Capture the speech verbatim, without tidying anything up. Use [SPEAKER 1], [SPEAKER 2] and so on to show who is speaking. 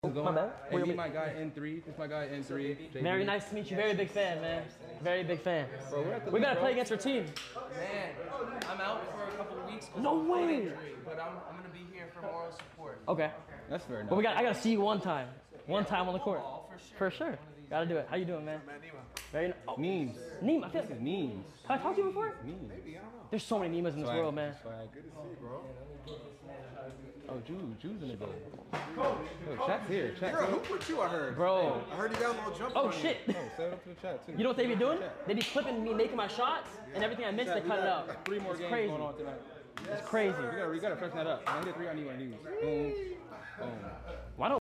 [SPEAKER 1] My bad.
[SPEAKER 2] Hey, meet my guy N three. This is my guy N three. J B.
[SPEAKER 1] Very nice to meet you. Very big fan, man. Very big fan.
[SPEAKER 2] Bro, we're at the
[SPEAKER 1] we
[SPEAKER 2] league,
[SPEAKER 1] gotta
[SPEAKER 2] bro.
[SPEAKER 1] play against your team.
[SPEAKER 3] Man, I'm out for a couple of weeks.
[SPEAKER 1] No way.
[SPEAKER 3] Injury, but I'm, I'm gonna be here for moral support.
[SPEAKER 1] Okay.
[SPEAKER 2] That's fair enough.
[SPEAKER 1] But we got. I gotta see you one time. One time on the court.
[SPEAKER 3] Oh, for sure.
[SPEAKER 1] For sure. Gotta do it. How you doing, man? Very. Oh,
[SPEAKER 2] Memes.
[SPEAKER 1] Neem. I feel.
[SPEAKER 2] This is memes.
[SPEAKER 1] Have I talked to you before?
[SPEAKER 2] Memes.
[SPEAKER 4] Maybe, I don't know.
[SPEAKER 1] There's so many Nemas in this
[SPEAKER 2] Swag,
[SPEAKER 1] world, man.
[SPEAKER 2] swag.
[SPEAKER 4] Good to see you, bro.
[SPEAKER 2] Oh, Jude. Jude's in the building. Yo, chat's here. Chat's
[SPEAKER 4] Bro,
[SPEAKER 2] here.
[SPEAKER 4] who put you, I heard?
[SPEAKER 1] Bro.
[SPEAKER 4] I heard you got a little jump
[SPEAKER 1] Oh
[SPEAKER 4] on you.
[SPEAKER 1] shit.
[SPEAKER 2] Oh, set it up to the chat, too.
[SPEAKER 1] You know what they be doing? They be clipping me making my shots and everything I miss. They
[SPEAKER 2] We
[SPEAKER 1] cut it
[SPEAKER 2] got
[SPEAKER 1] out.
[SPEAKER 2] Three more
[SPEAKER 1] It's
[SPEAKER 2] games
[SPEAKER 1] crazy.
[SPEAKER 2] going on tonight.
[SPEAKER 1] It's crazy.
[SPEAKER 2] We gotta, we gotta freshen that up. When I hit three, I need one of these. Boom. Boom.
[SPEAKER 1] Why don't